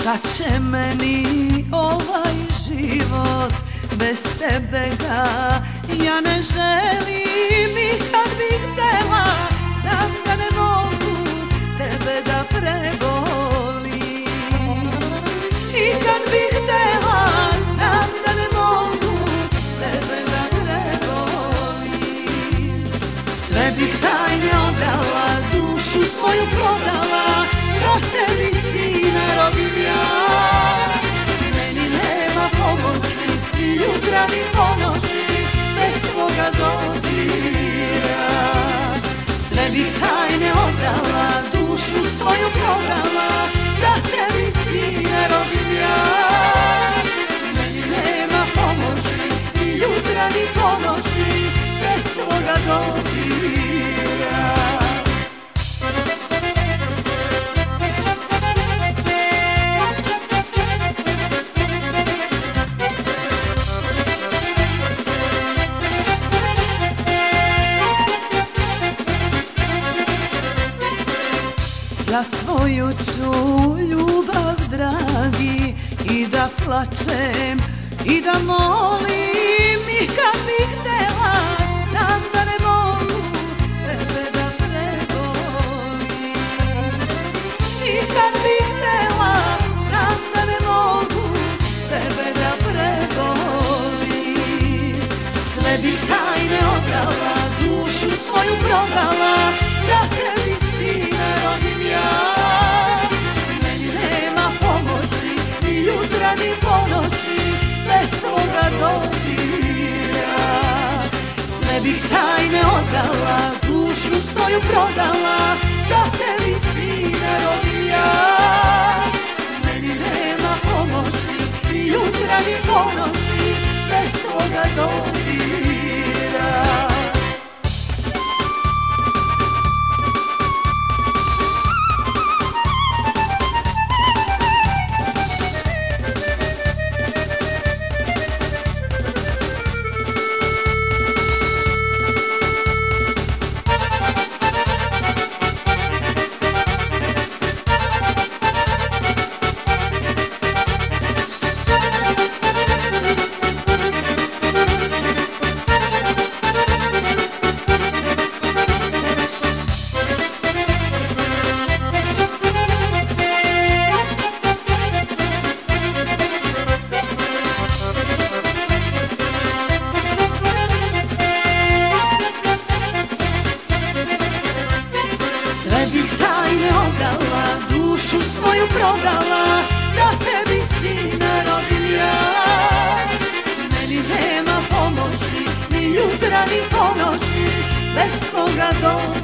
Kad će meni ovaj život, bez tebe ga ja ne želim. I kad bih htela, znam da ne mogu tebe da prebolim. I kad bih htela, znam da ne mogu tebe da prebolim. Sve bih tajne odala, dušu svoju prodala, da tebi sina rodim ja. Meni nema pomoći, ni jutra ni ponoći, bez tvoga dodira. Sve bih tajne odala, dušu svoju prodala, da tebi sina rodim ja. Meni nema pomoći, ni jutra ni ponoći, bez tvoga dodira. Za tvoju ću ljubav, dragi, i da plačem i da molim. I kad bih htela, znam da ne mogu tebe da prebolim. I kad bih htela, znam da ne mogu tebe da prebolim. Sve bih tajne odala, dušu svoju prodala, da tebi sina rodim ja. Meni nema pomoći, ni jutra ni ponoći, bez tvoga dodira. Sve bih tajne odala, dušu svoju prodala, da tebi sina rodim ja. Meni nema pomoći, ni jutra ni ponoći, bez tvoga dodira. Sve bih tajne odala, dušu svoju prodala, da tebi sina rodim ja. Meni nema pomoći, ni jutra ni ponoći, bez tvoga dodira.